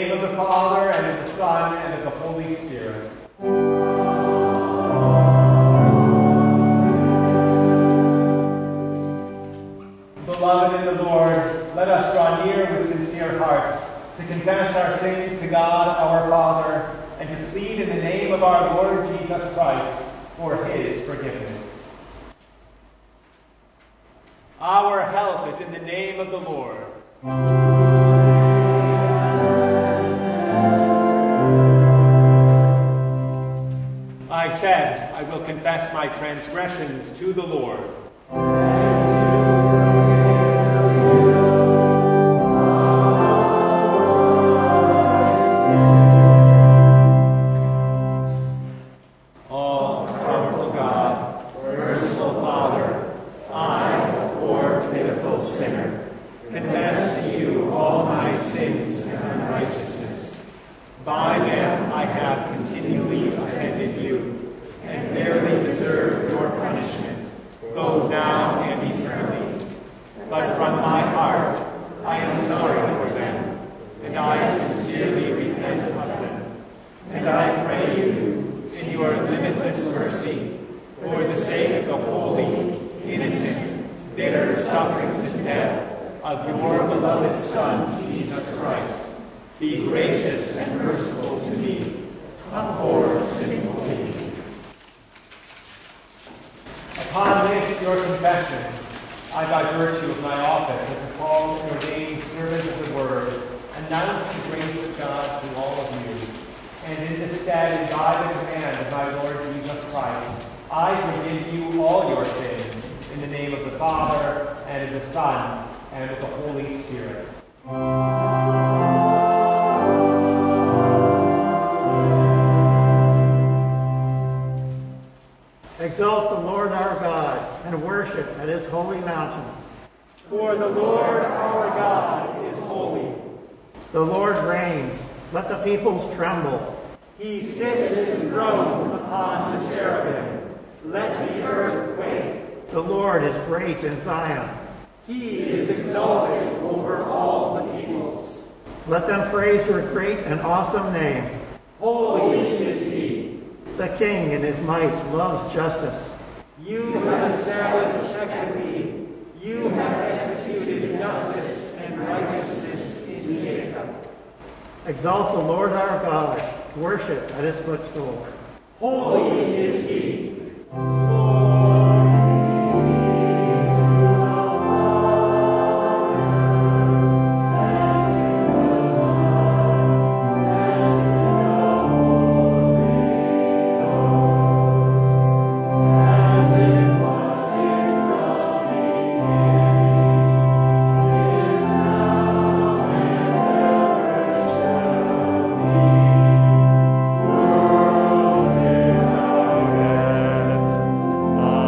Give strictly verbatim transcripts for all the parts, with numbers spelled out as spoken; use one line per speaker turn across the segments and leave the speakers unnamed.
name of the Father, and of the Son, and of the Holy Spirit. Beloved in the Lord, let us draw near with sincere hearts to confess our sins to God our Father, and to plead in the name of our Lord Jesus Christ for his forgiveness. Our help is in the name of the Lord. I said, I will confess my transgressions to the Lord.
Exalt the Lord our God, and worship at his holy mountain.
For the Lord our God is holy.
The Lord reigns. Let the peoples tremble.
He sits enthroned upon the cherubim. Let the earth quake.
The Lord is great in Zion.
He is exalted over all the peoples.
Let them praise your great and awesome name.
Holy is he.
The King in his might loves justice.
You have established equity. You have executed justice and righteousness in Jacob.
Exalt the Lord our God. Worship at his footstool.
Holy is he.
Amen.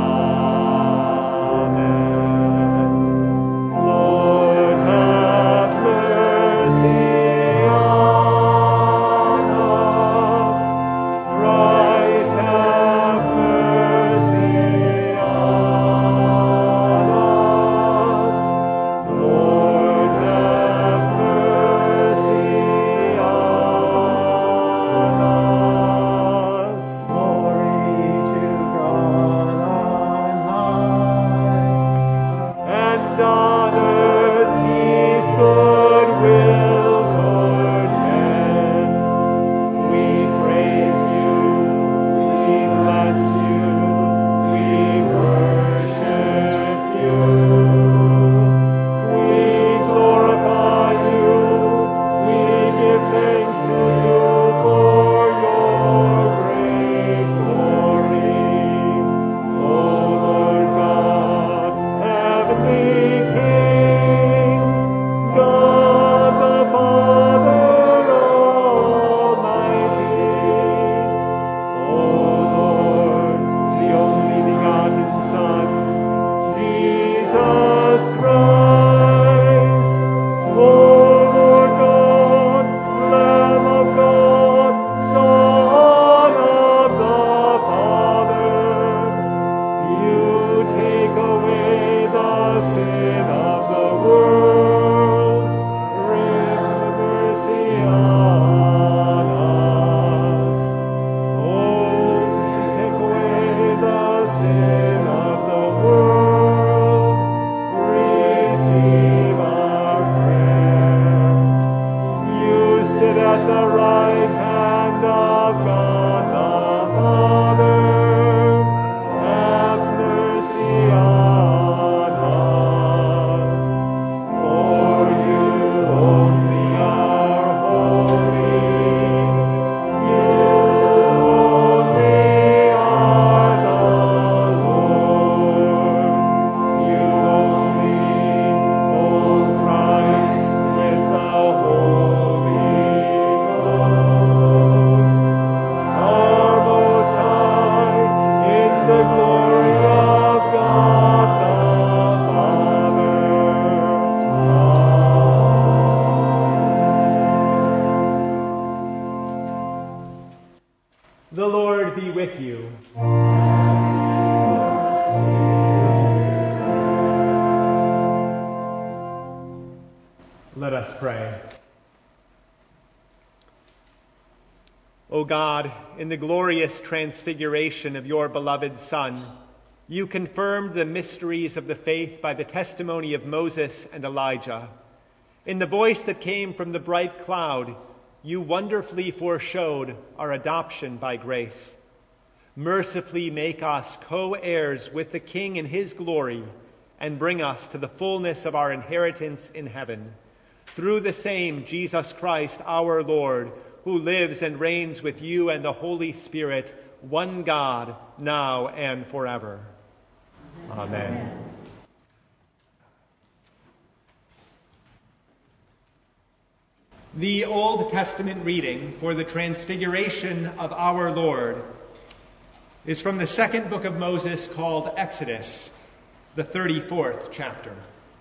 right hand of God the Father, have mercy on us. For you only are holy. You only are the Lord. You only, O Christ, with the Holy Ghost, are most high in the glory of God the Father.
The Lord be with you. Let us pray. O God, in the glorious transfiguration of your beloved Son, you confirmed the mysteries of the faith by the testimony of Moses and Elijah. In the voice that came from the bright cloud, you wonderfully foreshowed our adoption by grace. Mercifully make us co-heirs with the King in his glory, and bring us to the fullness of our inheritance in heaven. Through the same Jesus Christ our Lord, who lives and reigns with you and the Holy Spirit, one God, now and forever. Amen. Amen. The Old Testament reading for the Transfiguration of our Lord is from the second book of Moses, called Exodus, the thirty-fourth chapter.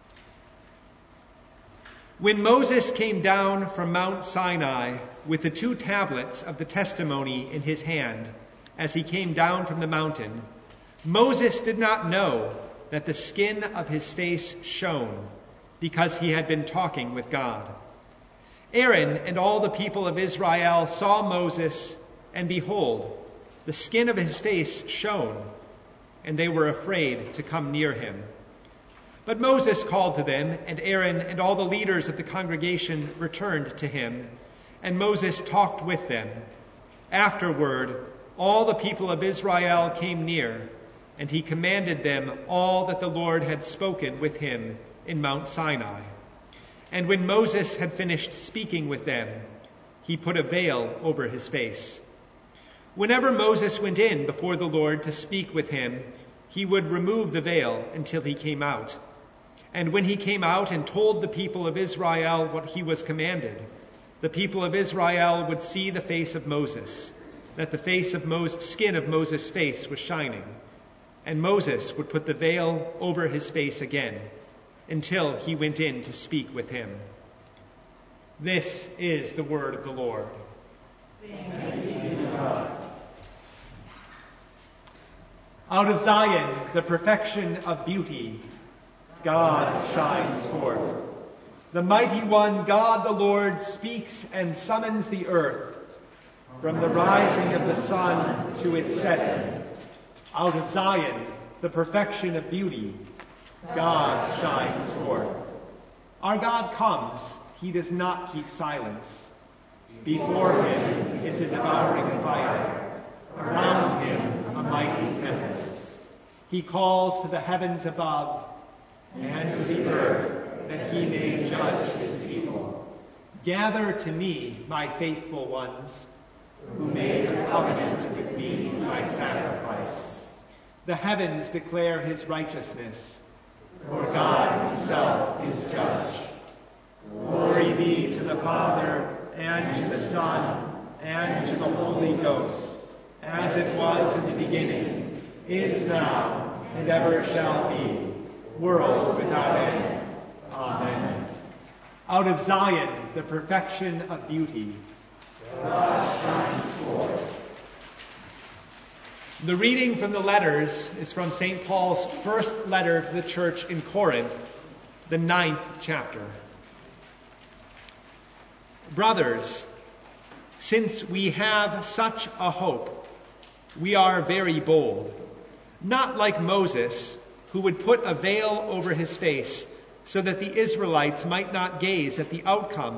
When Moses came down from Mount Sinai with the two tablets of the testimony in his hand as he came down from the mountain, Moses did not know that the skin of his face shone, because he had been talking with God. Aaron and all the people of Israel saw Moses, and behold, the skin of his face shone, and they were afraid to come near him. But Moses called to them, and Aaron and all the leaders of the congregation returned to him, and Moses talked with them. Afterward, all the people of Israel came near, and he commanded them all that the Lord had spoken with him in Mount Sinai. And when Moses had finished speaking with them, he put a veil over his face. Whenever Moses went in before the Lord to speak with him, he would remove the veil until he came out. And when he came out and told the people of Israel what he was commanded, the people of Israel would see the face of Moses, that the face of Moses, skin of Moses' face was shining. And Moses would put the veil over his face again, until he went in to speak with him. This is the word of the Lord. Thanks be to God. Out of Zion, the perfection of beauty, God shines forth. The mighty one, God the Lord, speaks and summons the earth from the rising of the sun to its setting. Out of Zion, the perfection of beauty, God shines forth. Our God comes, he does not keep silence. Before him is a devouring fire, around him a mighty tempest. He calls to the heavens above and to the earth, that he may judge his people. Gather to me, my faithful ones, who made a covenant with me by sacrifice. The heavens declare his righteousness, for God himself is judge. Glory be to the Father, and to the Son, and to the Holy Ghost, as it was in the beginning, is now, and ever shall be, world without end. Amen. Out of Zion, the perfection of beauty, God shines forth. The reading from the letters is from Saint Paul's first letter to the church in Corinth, the ninth chapter. Brothers, since we have such a hope, we are very bold, not like Moses, who would put a veil over his face so that the Israelites might not gaze at the outcome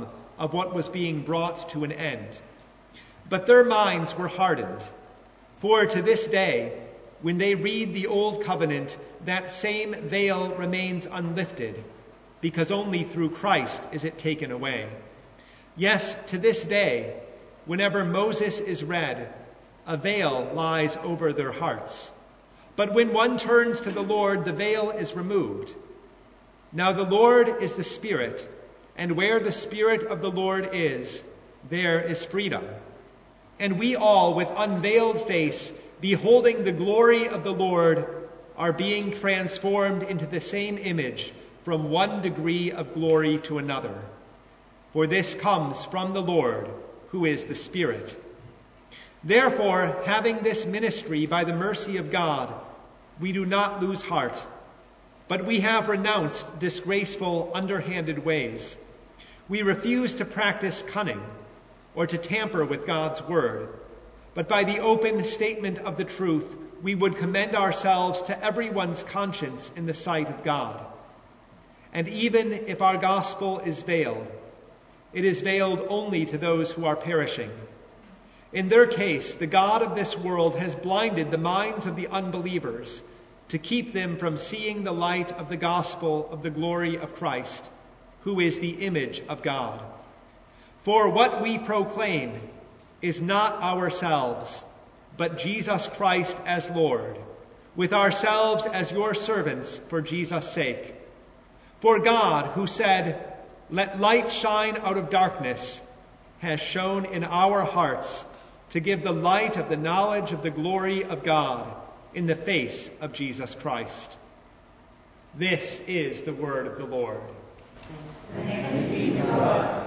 of what was being brought to an end. But their minds were hardened. For to this day, when they read the Old Covenant, that same veil remains unlifted, because only through Christ is it taken away. Yes, to this day, whenever Moses is read, a veil lies over their hearts. But when one turns to the Lord, the veil is removed. Now the Lord is the Spirit, and where the Spirit of the Lord is, there is freedom. And we all, with unveiled face, beholding the glory of the Lord, are being transformed into the same image from one degree of glory to another. For this comes from the Lord, who is the Spirit. Therefore, having this ministry by the mercy of God, we do not lose heart, but we have renounced disgraceful, underhanded ways. We refuse to practice cunning or to tamper with God's word, but by the open statement of the truth, we would commend ourselves to everyone's conscience in the sight of God. And even if our gospel is veiled, it is veiled only to those who are perishing. In their case, the God of this world has blinded the minds of the unbelievers to keep them from seeing the light of the gospel of the glory of Christ, who is the image of God. For what we proclaim is not ourselves, but Jesus Christ as Lord, with ourselves as your servants for Jesus' sake. For God, who said, "Let light shine out of darkness," has shone in our hearts to give the light of the knowledge of the glory of God in the face of Jesus Christ. This is the word of the Lord.
Thanks be to God.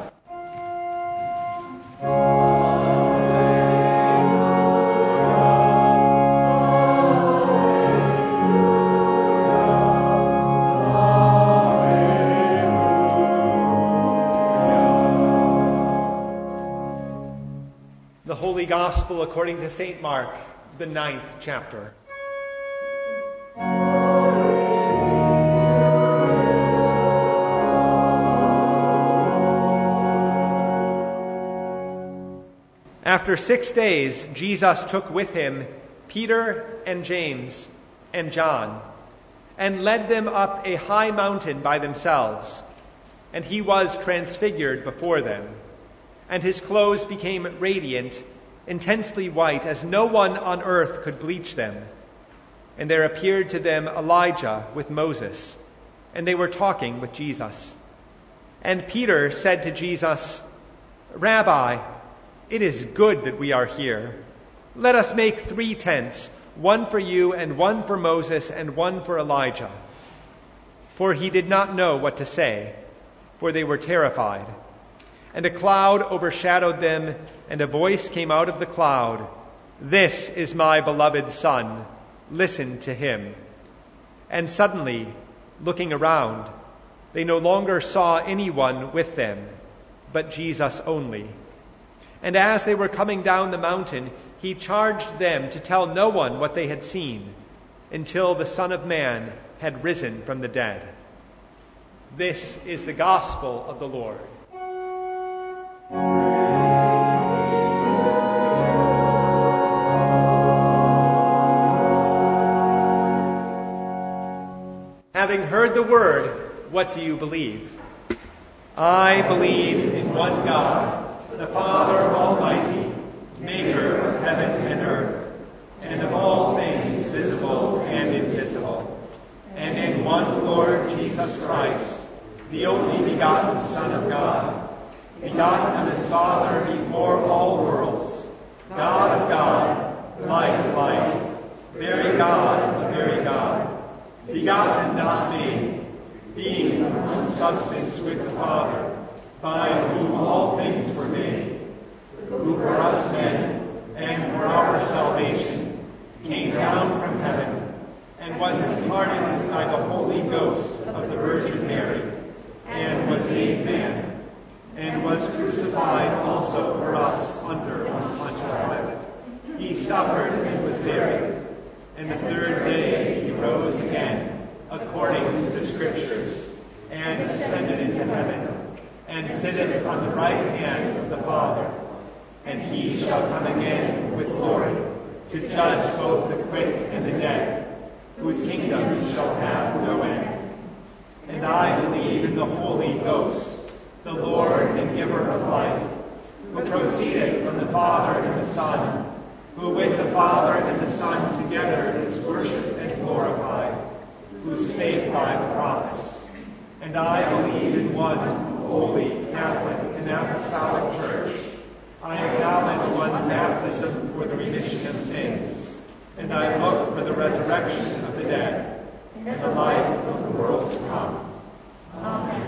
The Holy Gospel according to Saint Mark, the ninth chapter. After six days, Jesus took with him Peter and James and John and led them up a high mountain by themselves, and he was transfigured before them. And his clothes became radiant, intensely white, as no one on earth could bleach them. And there appeared to them Elijah with Moses, and they were talking with Jesus. And Peter said to Jesus, "Rabbi, it is good that we are here. Let us make three tents, one for you and one for Moses and one for Elijah." For he did not know what to say, for they were terrified. And a cloud overshadowed them, and a voice came out of the cloud, "This is my beloved Son, listen to him." And suddenly, looking around, they no longer saw anyone with them, but Jesus only. And as they were coming down the mountain, he charged them to tell no one what they had seen, until the Son of Man had risen from the dead. This is the gospel of the Lord. Having heard the word, what do you believe? I believe in one God, the Father Almighty, maker of heaven and earth, and of all things visible and invisible, and in one Lord Jesus Christ, the only begotten Son of God, begotten of his Father before all worlds, God of God, light of light, very God of very God, begotten, not made, being in one substance with the Father, by whom all things were made, who for us men and for our salvation came down from heaven and was incarnate by the Holy Ghost of the Virgin Mary, and was made man, and was crucified also for us under Pontius Pilate. He suffered and was buried, and the third day he rose again, according to the Scriptures, and ascended into heaven, and sitteth on the right hand of the Father. And he shall come again with glory, to judge both the quick and the dead, whose kingdom shall have no end. And I believe in the Holy Ghost, the Lord and giver of life, who proceeded from the Father and the Son, who with the Father and the Son together is worshipped and glorified, who spake by the prophets. And I believe in one holy, Catholic, and apostolic church. I acknowledge one baptism for the remission of sins, and I look for the resurrection of the dead and the life of the world to come. Amen.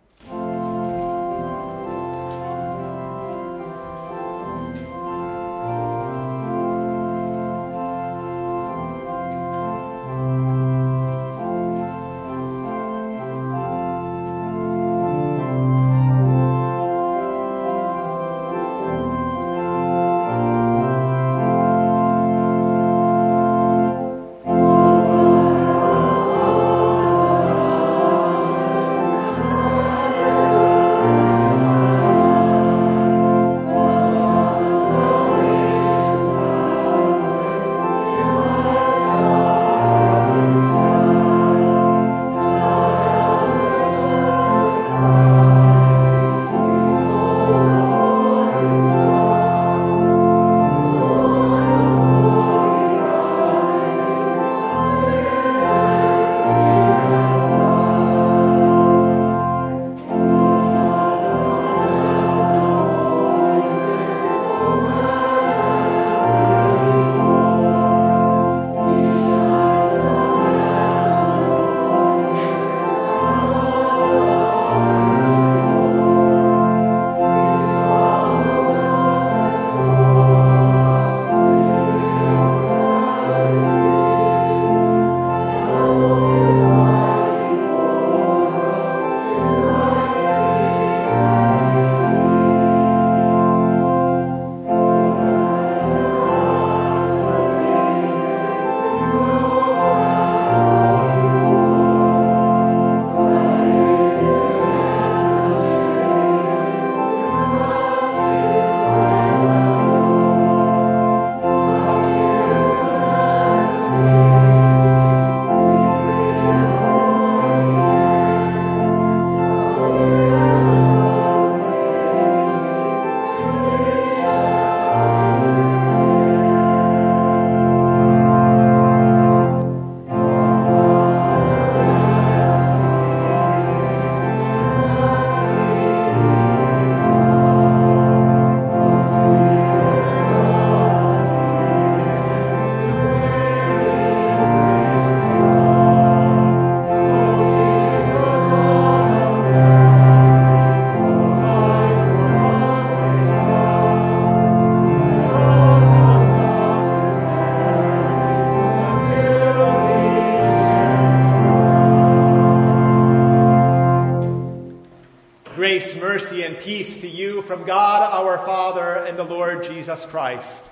Grace, mercy, and peace to you from God our Father and the Lord Jesus Christ.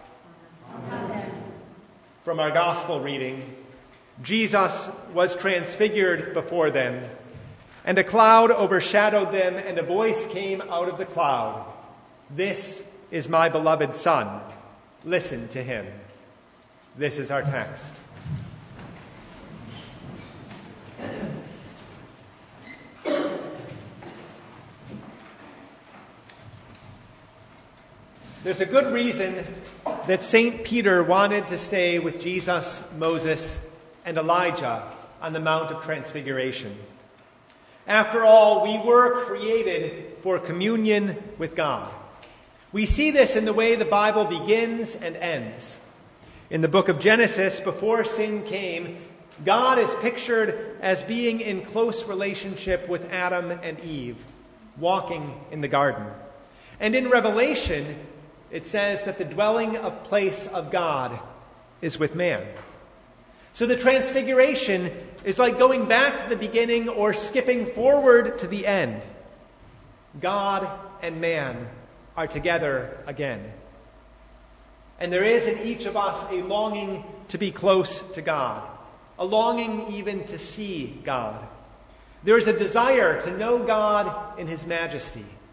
Amen.
From our gospel reading, Jesus was transfigured before them, and a cloud overshadowed them, and a voice came out of the cloud. This is my beloved Son. Listen to him. This is our text. There's a good reason that Saint Peter wanted to stay with Jesus, Moses, and Elijah on the Mount of Transfiguration. After all, we were created for communion with God. We see this in the way the Bible begins and ends. In the book of Genesis, before sin came, God is pictured as being in close relationship with Adam and Eve, walking in the garden. And in Revelation, it says that the dwelling of place of God is with man. So the transfiguration is like going back to the beginning or skipping forward to the end. God and man are together again. And there is in each of us a longing to be close to God, a longing even to see God. There is a desire to know God in his majesty,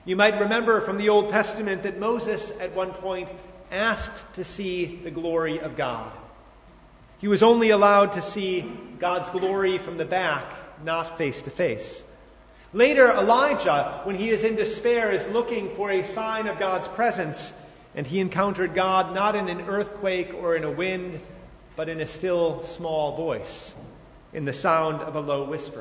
You might remember from the Old Testament that Moses at one point asked to see the glory of God. He was only allowed to see God's glory from the back, not face to face. Later, Elijah, when he is in despair, is looking for a sign of God's presence, and he encountered God not in an earthquake or in a wind, but in a still small voice, in the sound of a low whisper.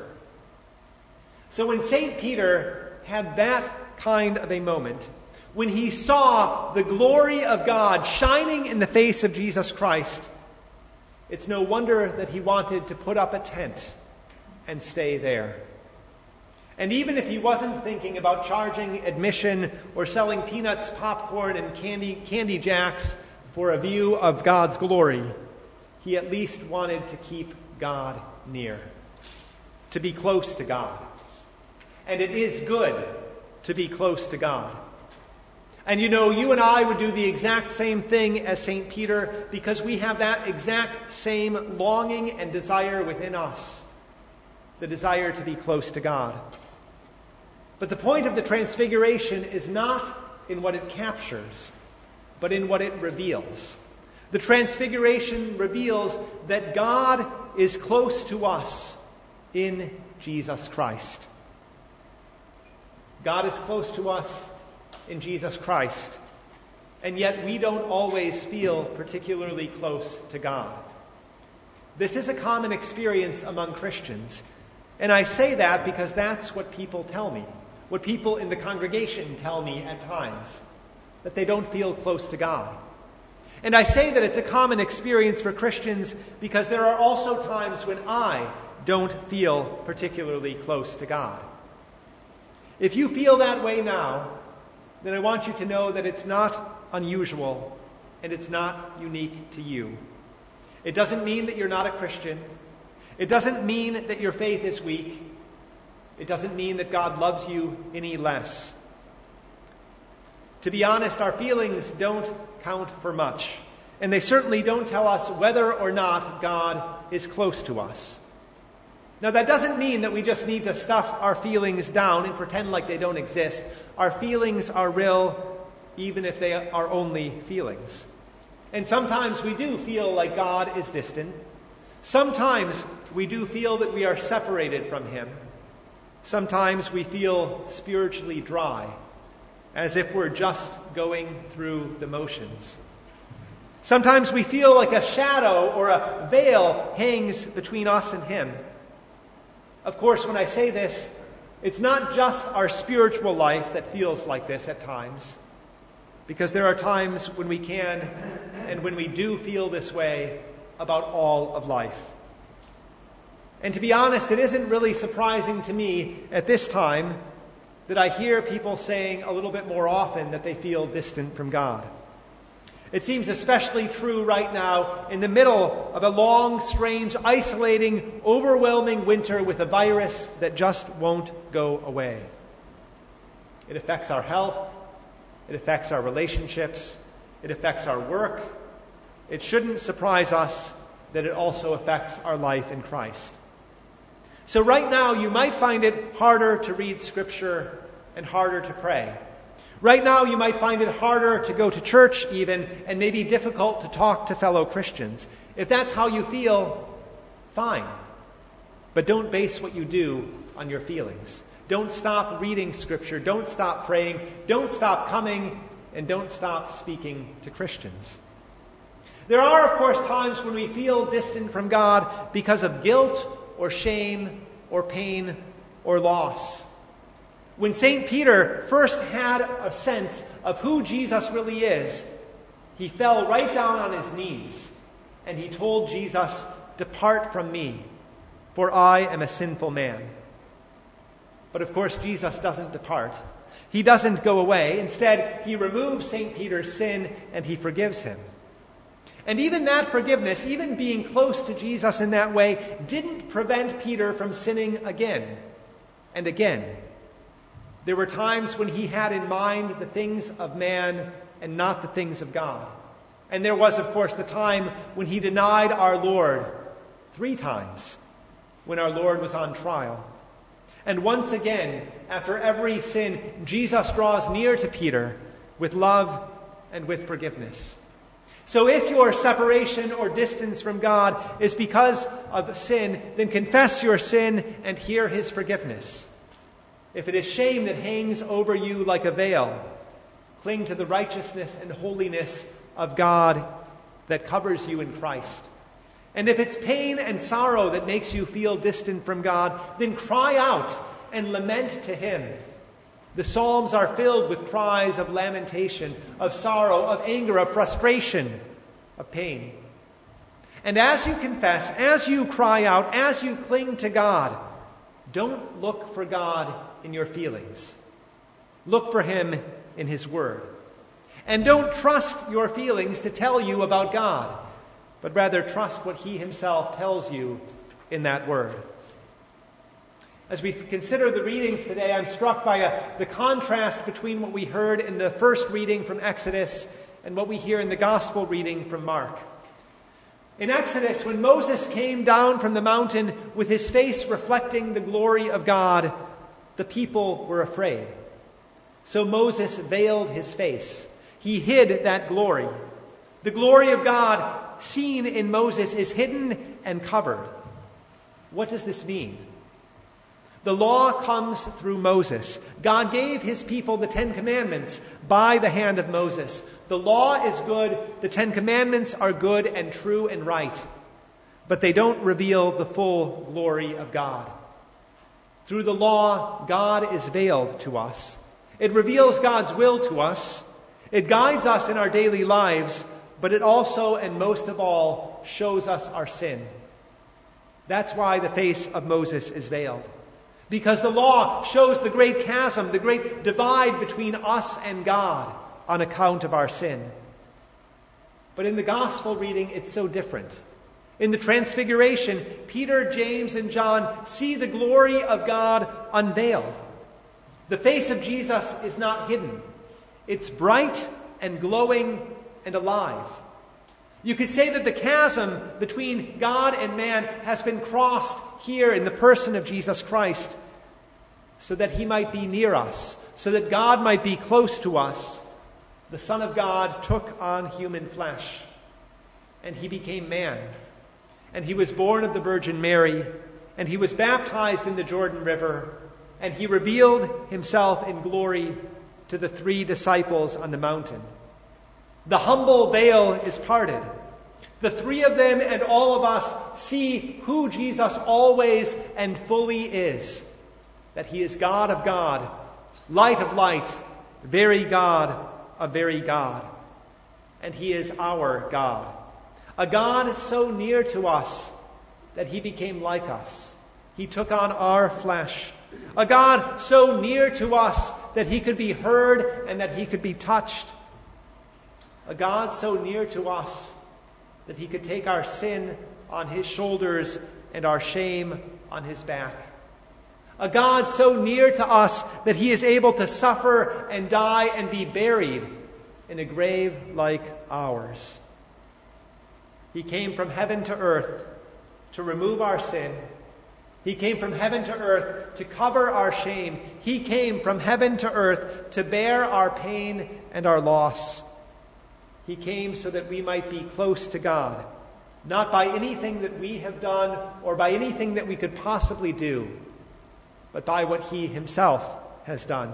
So when Saint Peter had that kind of a moment, when he saw the glory of God shining in the face of Jesus Christ, it's no wonder that he wanted to put up a tent and stay there. And even if he wasn't thinking about charging admission or selling peanuts, popcorn, and candy, candy jacks for a view of God's glory, he at least wanted to keep God near, to be close to God. And it is good to be close to God. And you know, you and I would do the exact same thing as Saint Peter because we have that exact same longing and desire within us, the desire to be close to God. But the point of the Transfiguration is not in what it captures, but in what it reveals. The Transfiguration reveals that God is close to us in Jesus Christ. God is close to us in Jesus Christ, and yet we don't always feel particularly close to God. This is a common experience among Christians, and I say that because that's what people tell me. What people in the congregation tell me at times, that they don't feel close to God. And I say that it's a common experience for Christians because there are also times when I don't feel particularly close to God. If you feel that way now, then I want you to know that it's not unusual and it's not unique to you. It doesn't mean that you're not a Christian. It doesn't mean that your faith is weak. It doesn't mean that God loves you any less. To be honest, our feelings don't count for much, and they certainly don't tell us whether or not God is close to us. Now, that doesn't mean that we just need to stuff our feelings down and pretend like they don't exist. Our feelings are real, even if they are only feelings. And sometimes we do feel like God is distant. Sometimes we do feel that we are separated from Him. Sometimes we feel spiritually dry, as if we're just going through the motions. Sometimes we feel like a shadow or a veil hangs between us and Him. Of course, when I say this, it's not just our spiritual life that feels like this at times, because there are times when we can and when we do feel this way about all of life. And to be honest, it isn't really surprising to me at this time that I hear people saying a little bit more often that they feel distant from God. It seems especially true right now in the middle of a long, strange, isolating, overwhelming winter with a virus that just won't go away. It affects our health. It affects our relationships. It affects our work. It shouldn't surprise us that it also affects our life in Christ. So right now, you might find it harder to read Scripture and harder to pray. Right now, you might find it harder to go to church even, and maybe difficult to talk to fellow Christians. If that's how you feel, fine. But don't base what you do on your feelings. Don't stop reading Scripture. Don't stop praying. Don't stop coming, and don't stop speaking to Christians. There are, of course, times when we feel distant from God because of guilt or shame or pain or loss. When Saint Peter first had a sense of who Jesus really is, he fell right down on his knees and he told Jesus, "Depart from me, for I am a sinful man." But of course, Jesus doesn't depart. He doesn't go away. Instead, he removes Saint Peter's sin and he forgives him. And even that forgiveness, even being close to Jesus in that way, didn't prevent Peter from sinning again and again. There were times when he had in mind the things of man and not the things of God. And there was, of course, the time when he denied our Lord three times when our Lord was on trial. And once again, after every sin, Jesus draws near to Peter with love and with forgiveness. So if your separation or distance from God is because of sin, then confess your sin and hear his forgiveness. If it is shame that hangs over you like a veil, cling to the righteousness and holiness of God that covers you in Christ. And if it's pain and sorrow that makes you feel distant from God, then cry out and lament to him. The Psalms are filled with cries of lamentation, of sorrow, of anger, of frustration, of pain. And as you confess, as you cry out, as you cling to God, don't look for God in your feelings. Look for him in his word. And don't trust your feelings to tell you about God, but rather trust what he himself tells you in that word. As we consider the readings today, I'm struck by a, the contrast between what we heard in the first reading from Exodus and what we hear in the gospel reading from Mark. In Exodus, when Moses came down from the mountain with his face reflecting the glory of God, the people were afraid. So Moses veiled his face. He hid that glory. The glory of God seen in Moses is hidden and covered. What does this mean? The law comes through Moses. God gave his people the Ten Commandments by the hand of Moses. The law is good. The Ten Commandments are good and true and right. But they don't reveal the full glory of God. Through the law, God is veiled to us. It reveals God's will to us. It guides us in our daily lives, but it also, and most of all, shows us our sin. That's why the face of Moses is veiled. Because the law shows the great chasm, the great divide between us and God on account of our sin. But in the gospel reading, it's so different. In the Transfiguration, Peter, James, and John see the glory of God unveiled. The face of Jesus is not hidden. It's bright and glowing and alive. You could say that the chasm between God and man has been crossed here in the person of Jesus Christ so that he might be near us, so that God might be close to us. The Son of God took on human flesh, and he became man. And he was born of the Virgin Mary, and he was baptized in the Jordan River, and he revealed himself in glory to the three disciples on the mountain. The humble veil is parted. The three of them and all of us see who Jesus always and fully is. That he is God of God, light of light, very God of very God. And he is our God. A God so near to us that he became like us. He took on our flesh. A God so near to us that he could be heard and that he could be touched. A God so near to us that he could take our sin on his shoulders and our shame on his back. A God so near to us that he is able to suffer and die and be buried in a grave like ours. He came from heaven to earth to remove our sin. He came from heaven to earth to cover our shame. He came from heaven to earth to bear our pain and our loss. He came so that we might be close to God, not by anything that we have done or by anything that we could possibly do, but by what he himself has done.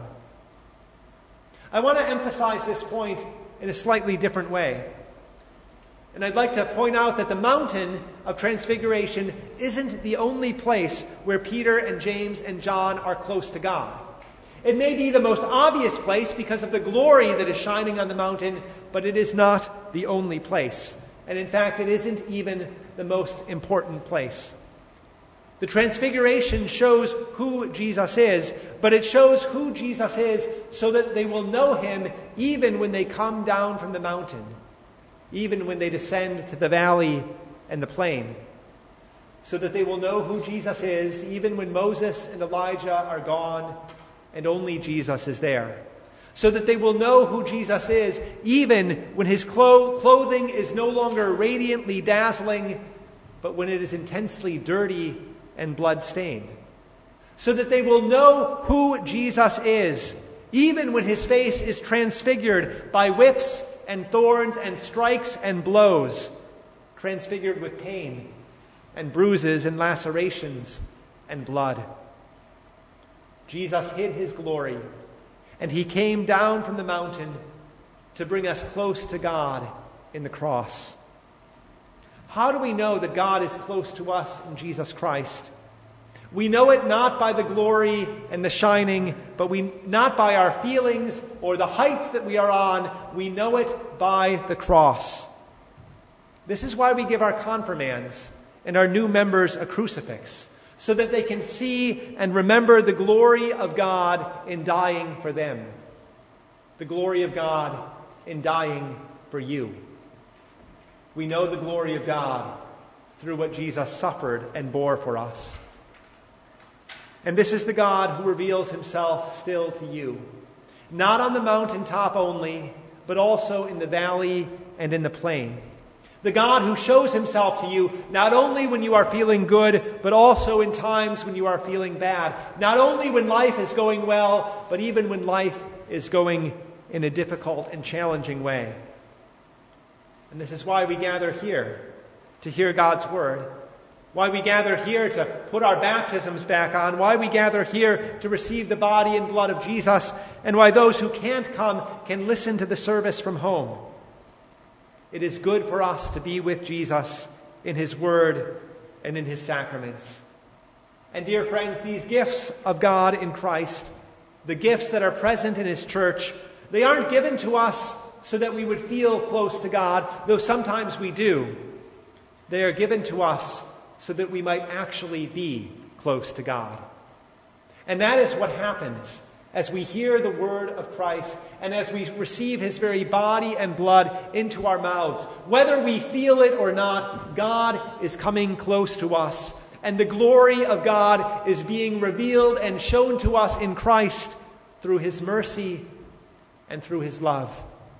I want to emphasize this point in a slightly different way. And I'd like to point out that the mountain of Transfiguration isn't the only place where Peter and James and John are close to God. It may be the most obvious place because of the glory that is shining on the mountain, but it is not the only place. And in fact, it isn't even the most important place. The Transfiguration shows who Jesus is, but it shows who Jesus is so that they will know him even when they come down from the mountain, even when they descend to the valley and the plain, so that they will know who Jesus is even when Moses and Elijah are gone and only Jesus is there. So that they will know who Jesus is even when his clo- clothing is no longer radiantly dazzling, but when it is intensely dirty and blood-stained. so that they will know who Jesus is, even when his face is transfigured by whips and thorns and strikes and blows, transfigured with pain and bruises and lacerations and blood. Jesus hid his glory, and he came down from the mountain to bring us close to God in the cross. How do we know that God is close to us in Jesus Christ? We know it not by the glory and the shining, but we not by our feelings or the heights that we are on. We know it by the cross. This is why we give our confirmands and our new members a crucifix, so that they can see and remember the glory of God in dying for them. The glory of God in dying for you. We know the glory of God through what Jesus suffered and bore for us. And this is the God who reveals himself still to you, not on the mountaintop only, but also in the valley and in the plain. The God who shows himself to you not only when you are feeling good, but also in times when you are feeling bad. Not only when life is going well, but even when life is going in a difficult and challenging way. And this is why we gather here, to hear God's word. Why we gather here to put our baptisms back on. Why we gather here to receive the body and blood of Jesus. And why those who can't come can listen to the service from home. It is good for us to be with Jesus in his word and in his sacraments. And dear friends, these gifts of God in Christ, the gifts that are present in his church, they aren't given to us so that we would feel close to God, though sometimes we do. They are given to us so that we might actually be close to God. And that is what happens as we hear the word of Christ and as we receive his very body and blood into our mouths. Whether we feel it or not, God is coming close to us. And the glory of God is being revealed and shown to us in Christ through his mercy and through his love.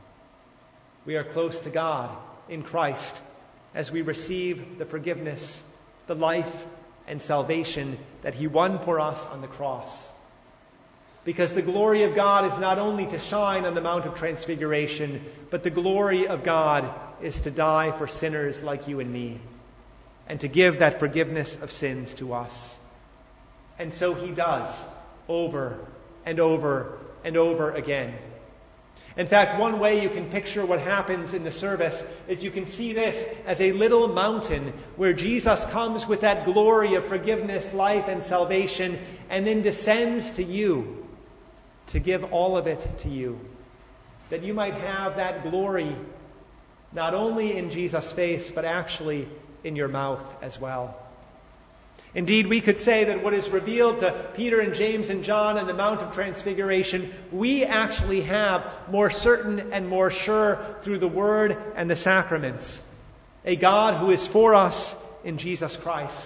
We are close to God in Christ as we receive the forgiveness, the life, and salvation that he won for us on the cross. Because the glory of God is not only to shine on the Mount of Transfiguration, but the glory of God is to die for sinners like you and me, and to give that forgiveness of sins to us. And so he does, over and over and over again. In fact, one way you can picture what happens in the service is you can see this as a little mountain where Jesus comes with that glory of forgiveness, life, and salvation, and then descends to you to give all of it to you, that you might have that glory not only in Jesus' face, but actually in your mouth as well. Indeed, we could say that what is revealed to Peter and James and John on the Mount of Transfiguration, we actually have more certain and more sure through the Word and the sacraments. A God who is for us in Jesus Christ.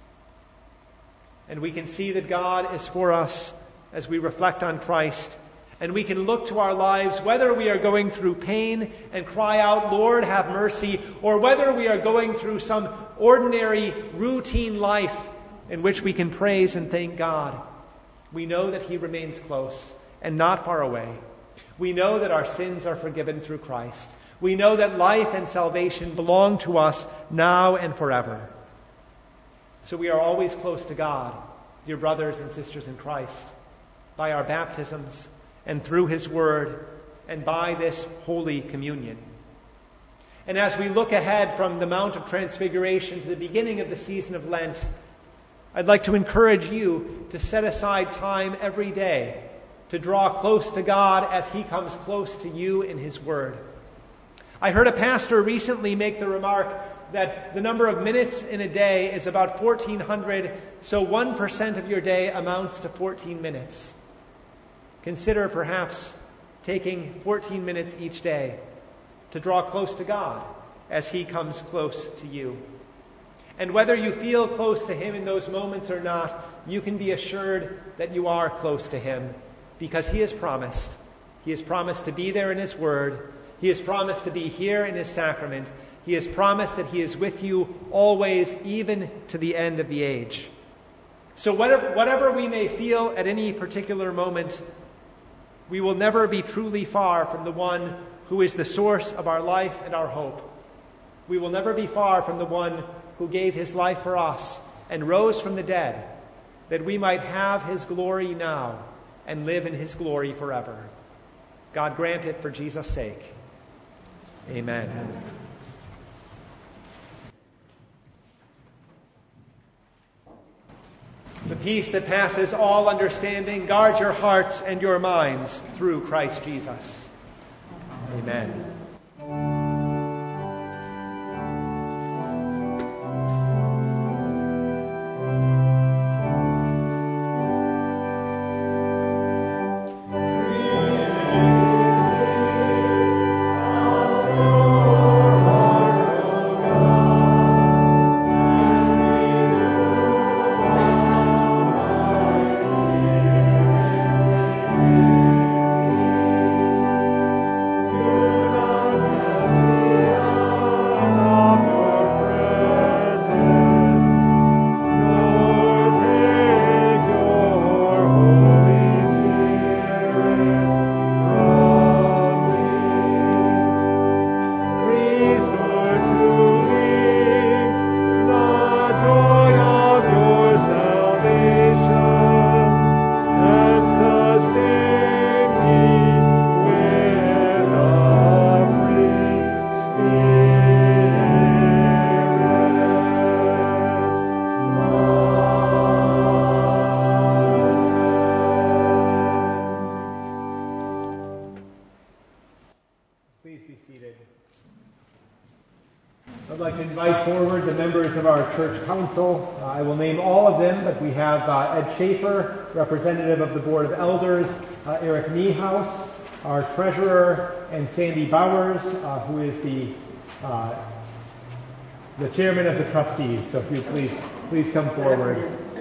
And we can see that God is for us as we reflect on Christ. And we can look to our lives, whether we are going through pain and cry out, Lord, have mercy, or whether we are going through some ordinary, routine life in which we can praise and thank God. We know that he remains close and not far away. We know that our sins are forgiven through Christ. We know that life and salvation belong to us now and forever. So we are always close to God, dear brothers and sisters in Christ, by our baptisms and through his word and by this Holy Communion. And as we look ahead from the Mount of Transfiguration to the beginning of the season of Lent, I'd like to encourage you to set aside time every day to draw close to God as he comes close to you in his word. I heard a pastor recently make the remark that the number of minutes in a day is about fourteen hundred, so one percent of your day amounts to fourteen minutes. Consider perhaps taking fourteen minutes each day to draw close to God as he comes close to you. And whether you feel close to him in those moments or not, you can be assured that you are close to him, because he has promised. He has promised to be there in his word. He has promised to be here in his sacrament. He has promised that he is with you always, even to the end of the age. So whatever, whatever we may feel at any particular moment, we will never be truly far from the one who is the source of our life and our hope. We will never be far from the one who gave his life for us and rose from the dead, that we might have his glory now and live in his glory forever. God grant it for Jesus' sake. Amen. The peace that passes all understanding, guard your hearts and your minds through Christ Jesus. Amen.
Church Council. Uh, I will name all of them, but we have uh, Ed Schaefer, representative of the Board of Elders, uh, Eric Niehaus, our treasurer, and Sandy Bowers, uh, who is the uh, the chairman of the trustees. So if you please please come forward.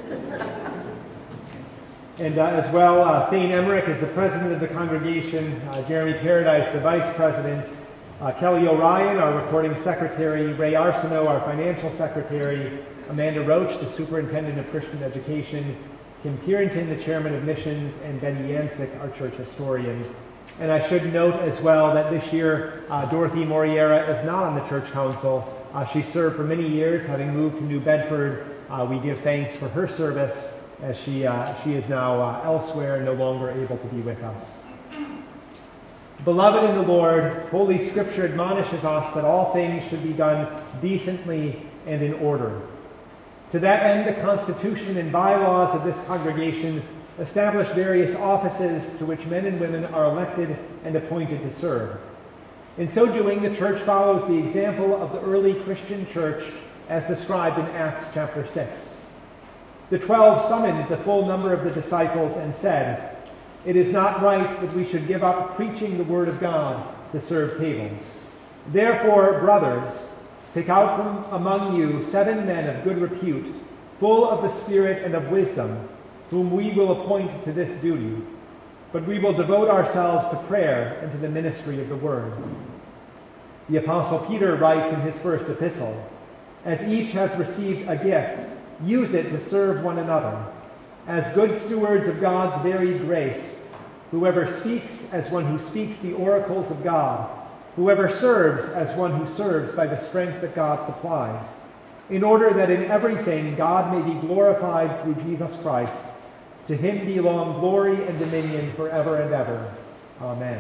And uh, as well, uh, Thane Emmerich is the president of the congregation, uh, Jeremy Paradise, the vice president, Uh, Kelly O'Ryan, our recording secretary, Ray Arsenault, our financial secretary, Amanda Roach, the superintendent of Christian education, Kim Purinton, the chairman of missions, and Benny Yancic, our church historian. And I should note as well that this year, uh, Dorothy Moriera is not on the church council. Uh, she served for many years, having moved to New Bedford. Uh, we give thanks for her service, as she, uh, she is now uh, elsewhere, no longer able to be with us. Beloved in the Lord, Holy Scripture admonishes us that all things should be done decently and in order. To that end, the Constitution and bylaws of this congregation establish various offices to which men and women are elected and appointed to serve. In so doing, the Church follows the example of the early Christian Church as described in Acts chapter six. The twelve summoned the full number of the disciples and said, "It is not right that we should give up preaching the word of God to serve tables. Therefore, brothers, pick out from among you seven men of good repute, full of the Spirit and of wisdom, whom we will appoint to this duty. But we will devote ourselves to prayer and to the ministry of the word." The Apostle Peter writes in his first epistle, "As each has received a gift, use it to serve one another. As good stewards of God's varied grace, whoever speaks as one who speaks the oracles of God, whoever serves as one who serves by the strength that God supplies, in order that in everything God may be glorified through Jesus Christ. To him belong glory and dominion forever and ever. Amen."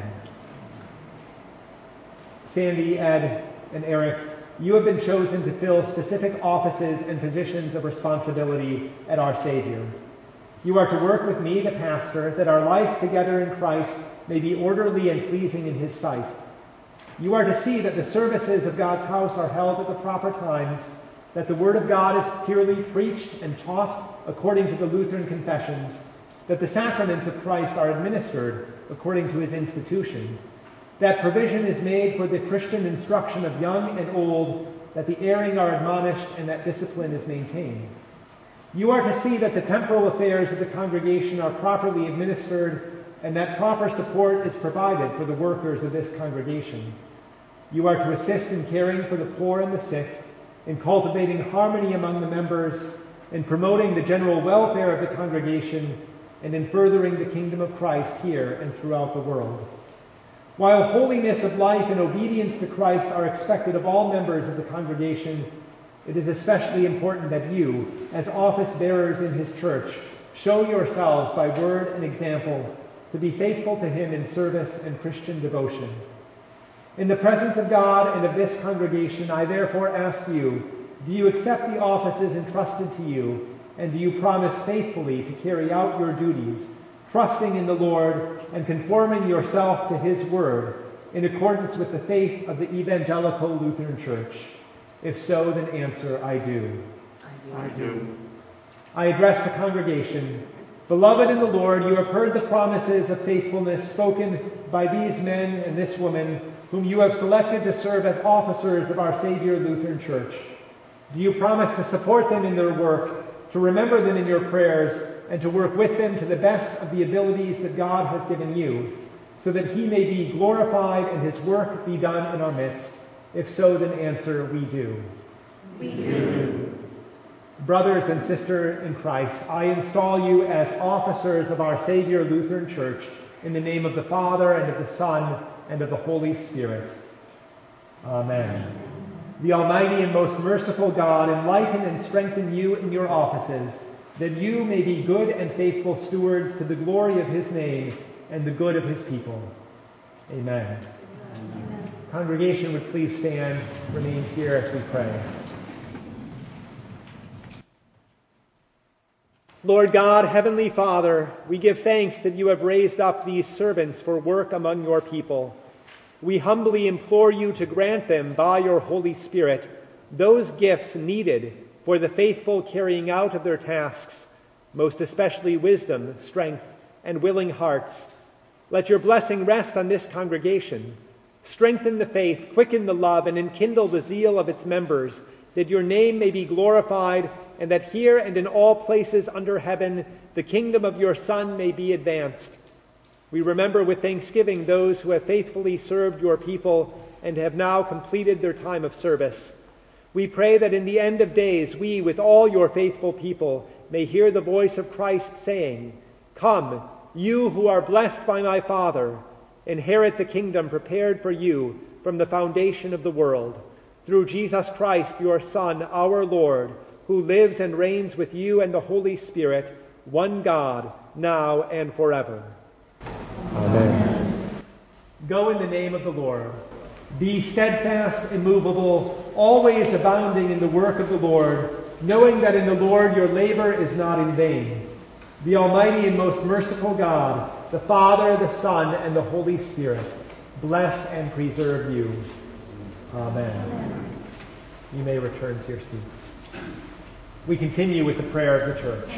Sandy, Ed, and Eric, you have been chosen to fill specific offices and positions of responsibility at Our Savior. You are to work with me, the pastor, that our life together in Christ may be orderly and pleasing in his sight. You are to see that the services of God's house are held at the proper times, that the Word of God is purely preached and taught according to the Lutheran confessions, that the sacraments of Christ are administered according to his institution, that provision is made for the Christian instruction of young and old, that the erring are admonished, and that discipline is maintained. You are to see that the temporal affairs of the congregation are properly administered and that proper support is provided for the workers of this congregation. You are to assist in caring for the poor and the sick, in cultivating harmony among the members,
in promoting the general welfare of the congregation, and in furthering the kingdom of Christ here and throughout the world. While holiness of life and obedience to Christ are expected of all members of the congregation, it is especially important that you, as office bearers in his church, show yourselves by word and example to be faithful to him in service and Christian devotion. In the presence of God and of this congregation, I therefore ask you, do you accept the offices entrusted to you, and do you promise faithfully to carry out your duties, trusting in the Lord and conforming yourself to his word, in accordance with the faith of the Evangelical Lutheran Church? If so, then answer, I do.
I do.
I address the congregation. Beloved in the Lord, you have heard the promises of faithfulness spoken by these men and this woman, whom you have selected to serve as officers of our Savior Lutheran Church. Do you promise to support them in their work, to remember them in your prayers, and to work with them to the best of the abilities that God has given you, so that he may be glorified and his work be done in our midst? If so, then answer, we do.
We do.
Brothers and sisters in Christ, I install you as officers of our Savior Lutheran Church in the name of the Father, and of the Son, and of the Holy Spirit. Amen. The Almighty and most merciful God enlighten and strengthen you in your offices, that you may be good and faithful stewards to the glory of his name and the good of his people. Amen. Amen. Congregation would please stand, remain here as we pray. Lord God, Heavenly Father, we give thanks that you have raised up these servants for work among your people. We humbly implore you to grant them by your Holy Spirit those gifts needed for the faithful carrying out of their tasks, most especially wisdom, strength, and willing hearts. Let your blessing rest on this congregation. Strengthen the faith, quicken the love, and enkindle the zeal of its members, that your name may be glorified, and that here and in all places under heaven the kingdom of your Son may be advanced. We remember with thanksgiving those who have faithfully served your people and have now completed their time of service. We pray that in the end of days we, with all your faithful people, may hear the voice of Christ saying, "Come, you who are blessed by my Father, inherit the kingdom prepared for you from the foundation of the world. Through Jesus Christ, your Son, our Lord, who lives and reigns with you and the Holy Spirit, one God, now and forever." Amen. Go in the name of the Lord. Be steadfast, immovable, always abounding in the work of the Lord, knowing that in the Lord your labor is not in vain. The Almighty and most merciful God, the Father, the Son, and the Holy Spirit, bless and preserve you. Amen. Amen. You may return to your seats. We continue with the prayer of the church.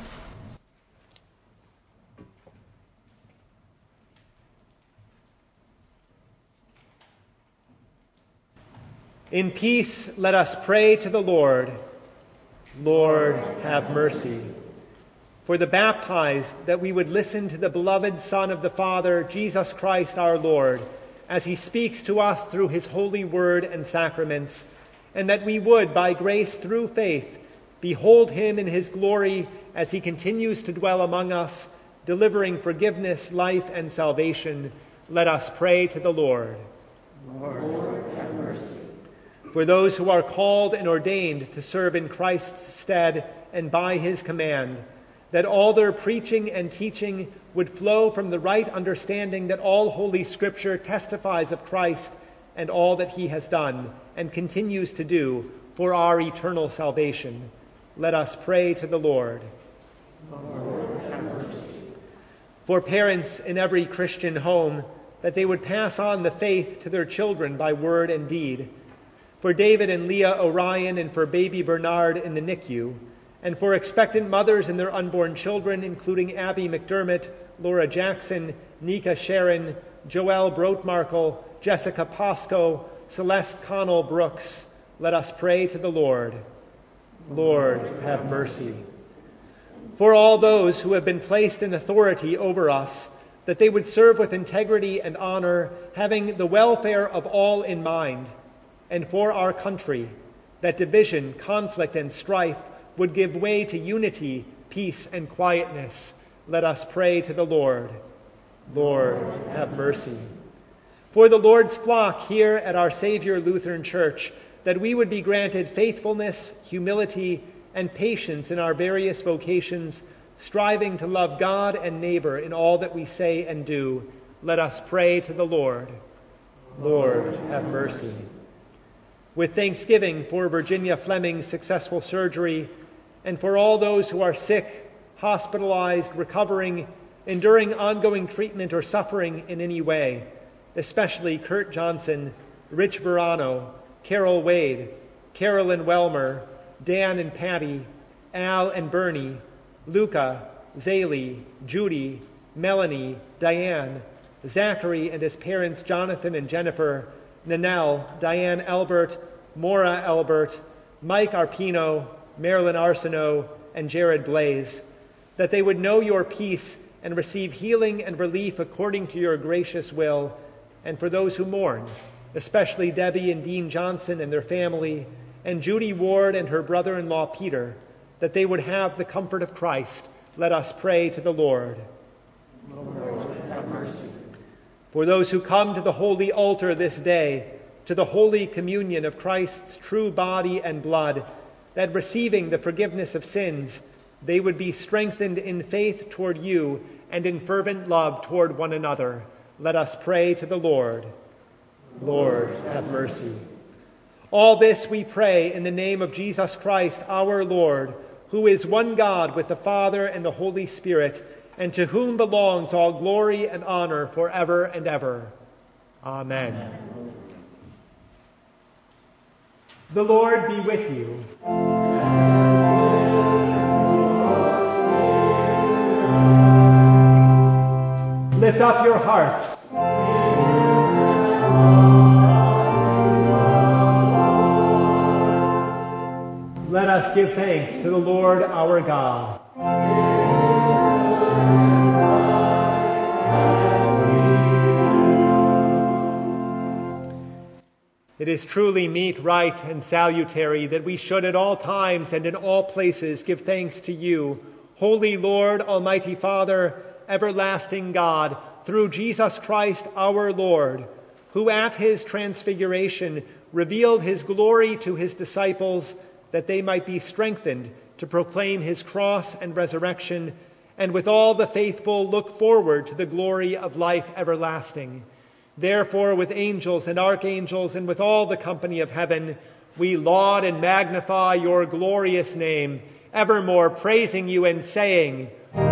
In peace, let us pray to the Lord. Lord, have mercy. For the baptized, that we would listen to the beloved Son of the Father, Jesus Christ our Lord, as he speaks to us through his holy word and sacraments, and that we would, by grace through faith, behold him in his glory as he continues to dwell among us, delivering forgiveness, life, and salvation. Let us pray to the Lord.
Lord, have mercy.
For those who are called and ordained to serve in Christ's stead and by his command, that all their preaching and teaching would flow from the right understanding that all Holy Scripture testifies of Christ and all that he has done and continues to do for our eternal salvation. Let us pray to the Lord.
Lord, have mercy.
For parents in every Christian home, that they would pass on the faith to their children by word and deed. For David and Leah Orion, and for baby Bernard in the N I C U, and for expectant mothers and their unborn children, including Abby McDermott, Laura Jackson, Nika Sharon, Joelle Brotmarkle, Jessica Posco, Celeste Connell Brooks. Let us pray to the Lord. Lord, have mercy. For all those who have been placed in authority over us, that they would serve with integrity and honor, having the welfare of all in mind, and for our country, that division, conflict, and strife would give way to unity, peace, and quietness. Let us pray to the Lord. Lord, have mercy. For the Lord's flock here at our Savior Lutheran Church, that we would be granted faithfulness, humility, and patience in our various vocations, striving to love God and neighbor in all that we say and do, let us pray to the Lord. Lord, have mercy. With thanksgiving for Virginia Fleming's successful surgery, and for all those who are sick, hospitalized, recovering, enduring ongoing treatment, or suffering in any way, especially Kurt Johnson, Rich Verano, Carol Wade, Carolyn Welmer, Dan and Patty, Al and Bernie, Luca, Zaylee, Judy, Melanie, Diane, Zachary and his parents Jonathan and Jennifer, Nanelle, Diane Albert, Maura Albert, Mike Arpino, Marilyn Arsenault, and Jared Blaze, that they would know your peace and receive healing and relief according to your gracious will, and for those who mourn, especially Debbie and Dean Johnson and their family, and Judy Ward and her brother-in-law Peter, that they would have the comfort of Christ. Let us pray to the Lord.
Lord, have mercy.
For those who come to the holy altar this day, to the holy communion of Christ's true body and blood, that receiving the forgiveness of sins, they would be strengthened in faith toward you and in fervent love toward one another. Let us pray to the Lord. Lord, have mercy. All this we pray in the name of Jesus Christ, our Lord, who is one God with the Father and the Holy Spirit, and to whom belongs all glory and honor forever and ever. Amen. Amen. The Lord be with you. Lift up your hearts. Let us give thanks to the Lord our God. It is truly meet, right, and salutary that we should at all times and in all places give thanks to you, Holy Lord, Almighty Father, everlasting God, through Jesus Christ our Lord, who at his transfiguration revealed his glory to his disciples, that they might be strengthened to proclaim his cross and resurrection, and with all the faithful look forward to the glory of life everlasting. Therefore, with angels and archangels and with all the company of heaven, we laud and magnify your glorious name, evermore praising you and saying,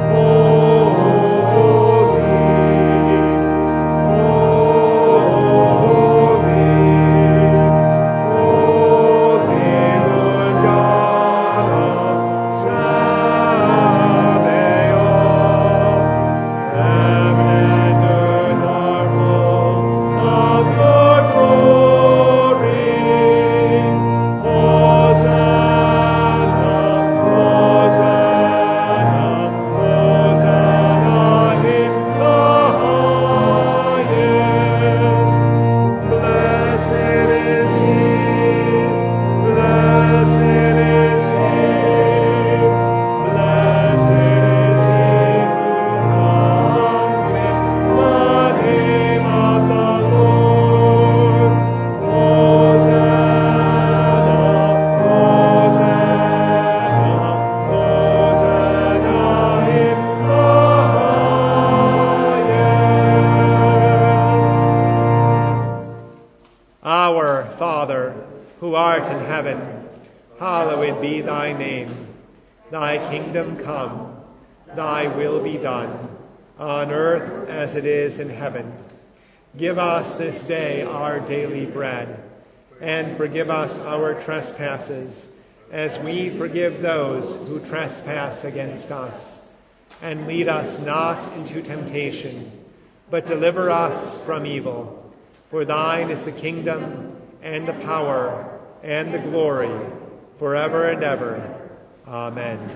Come, thy will be done, on earth as it is in heaven. Give us this day our daily bread, and forgive us our trespasses, as we forgive those who trespass against us. And lead us not into temptation, but deliver us from evil. For thine is the kingdom, and the power, and the glory, forever and ever. Amen.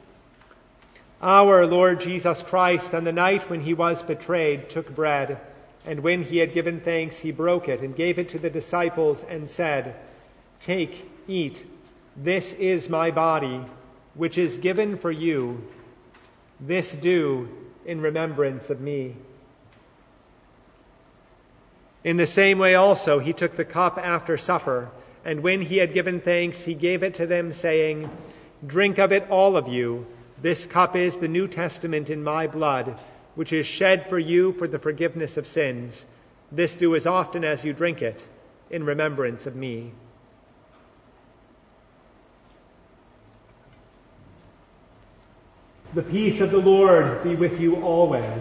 Our Lord Jesus Christ, on the night when he was betrayed, took bread, and when he had given thanks, he broke it and gave it to the disciples and said, "Take, eat, this is my body, which is given for you. This do in remembrance of me. In the same way also he took the cup after supper, and when he had given thanks, he gave it to them, saying, Drink of it, all of you. This cup is the New Testament in my blood, which is shed for you for the forgiveness of sins. This do as often as you drink it, in remembrance of me. The peace of the Lord be with you always.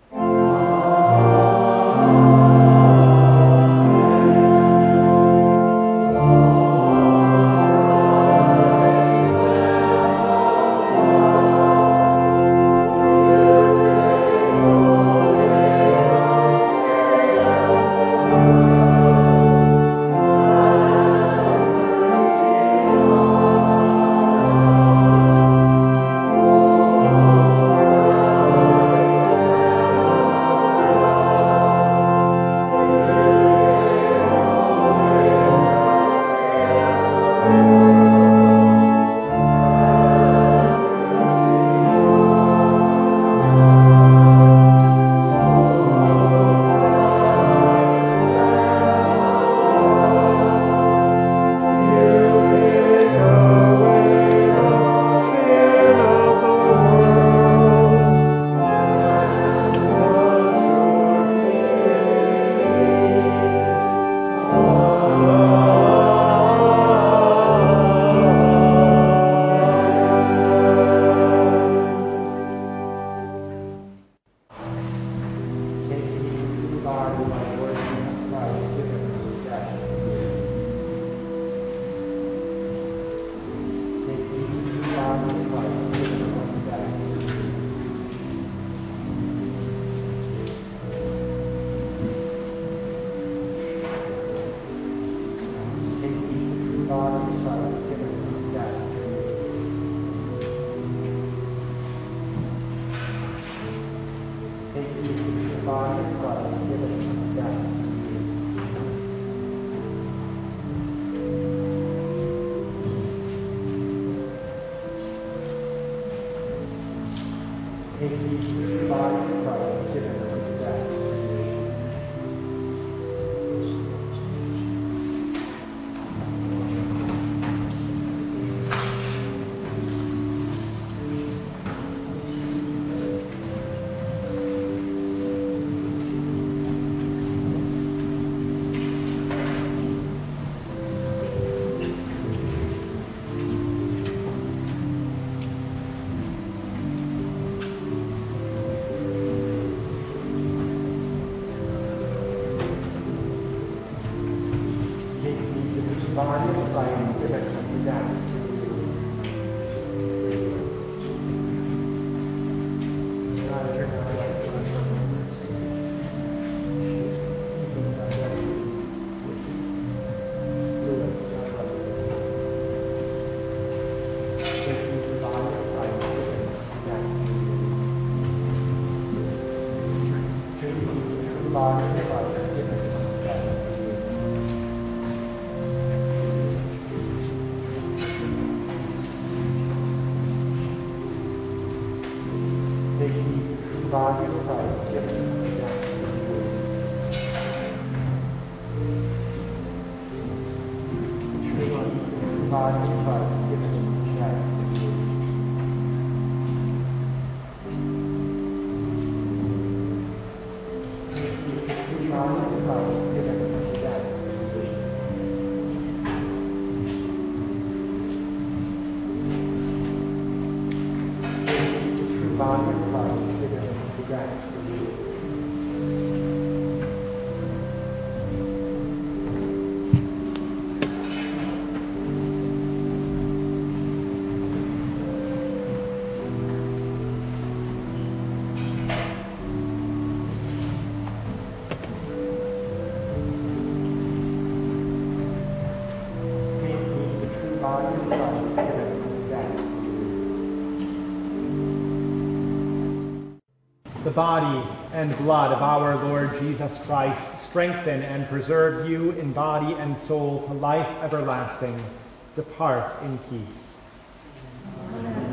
The body and blood of our Lord Jesus Christ strengthen and preserve you in body and soul to life everlasting. Depart in peace.
Amen.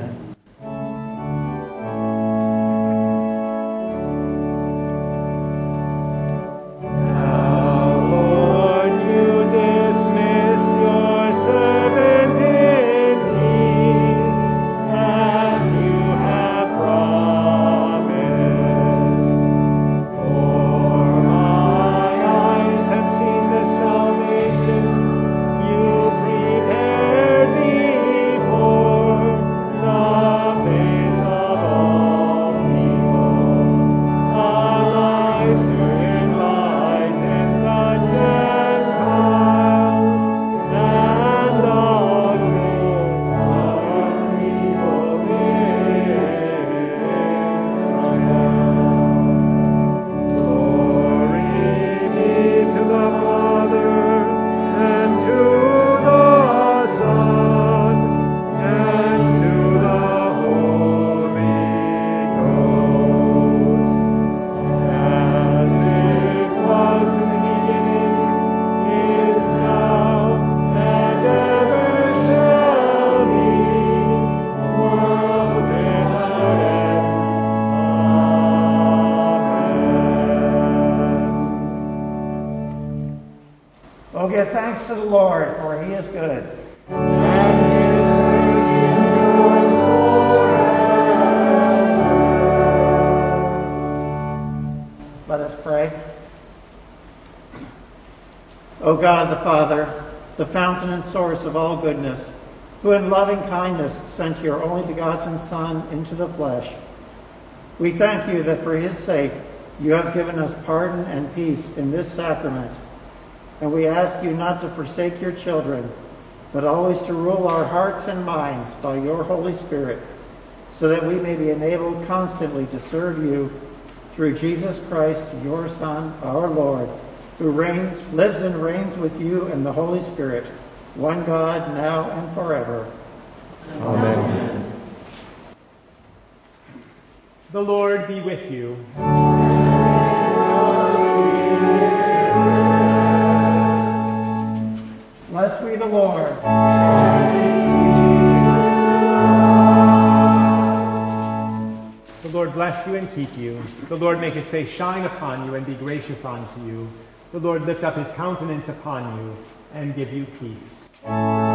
to the Lord, for he is good. Let us pray. O God the Father, the fountain and source of all goodness, who in loving kindness sent your only begotten Son into the flesh, we thank you that for his sake you have given us pardon and peace in this sacrament. And we ask you not to forsake your children, but always to rule our hearts and minds by your Holy Spirit, so that we may be enabled constantly to serve you through Jesus Christ, your Son, our Lord, who reigns, lives and reigns with you and the Holy Spirit, one God, now and forever.
Amen.
The Lord be with you.
Blessed be the Lord.
The Lord bless you and keep you. The Lord make his face shine upon you and be gracious unto you. The Lord lift up his countenance upon you and give you peace.